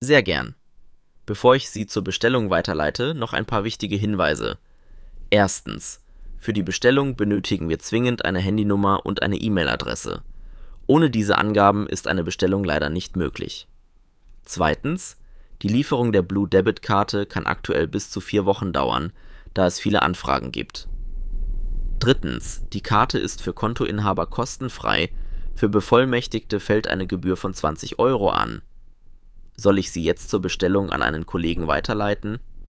Sehr gern. Bevor ich Sie zur Bestellung weiterleite, noch ein paar wichtige Hinweise. Erstens: Für die Bestellung benötigen wir zwingend eine Handynummer und eine E-Mail-Adresse. Ohne diese Angaben ist eine Bestellung leider nicht möglich. Zweitens: Die Lieferung der Blue Debit Karte kann aktuell bis zu 4 Wochen dauern, da es viele Anfragen gibt. Drittens: Die Karte ist für Kontoinhaber kostenfrei, für Bevollmächtigte fällt eine Gebühr von 20 € an. Soll ich Sie jetzt zur Bestellung an einen Kollegen weiterleiten?